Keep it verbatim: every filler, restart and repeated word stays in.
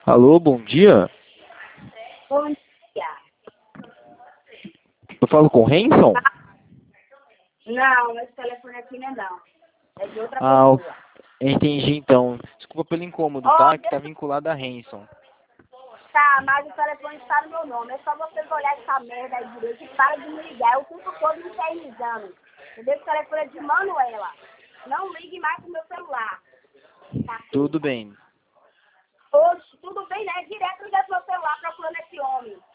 Alô, bom dia. Bom dia. Eu falo com o Renson? Não, esse telefone aqui não é não. É de outra Ah, eu pessoa. entendi então. Desculpa pelo incômodo, Ó, tá? Que tá deixa- vinculado a Renson. tá, mas o telefone está no meu nome. É só vocês olharem essa merda aí direito e para de me ligar. Eu fico todo me infernizando. Entendeu? O telefone é de Manuela. Não ligue mais pro meu celular. Tá? Tudo bem. Oxe, tudo bem, né? Direto ligar pro meu celular procurando esse homem.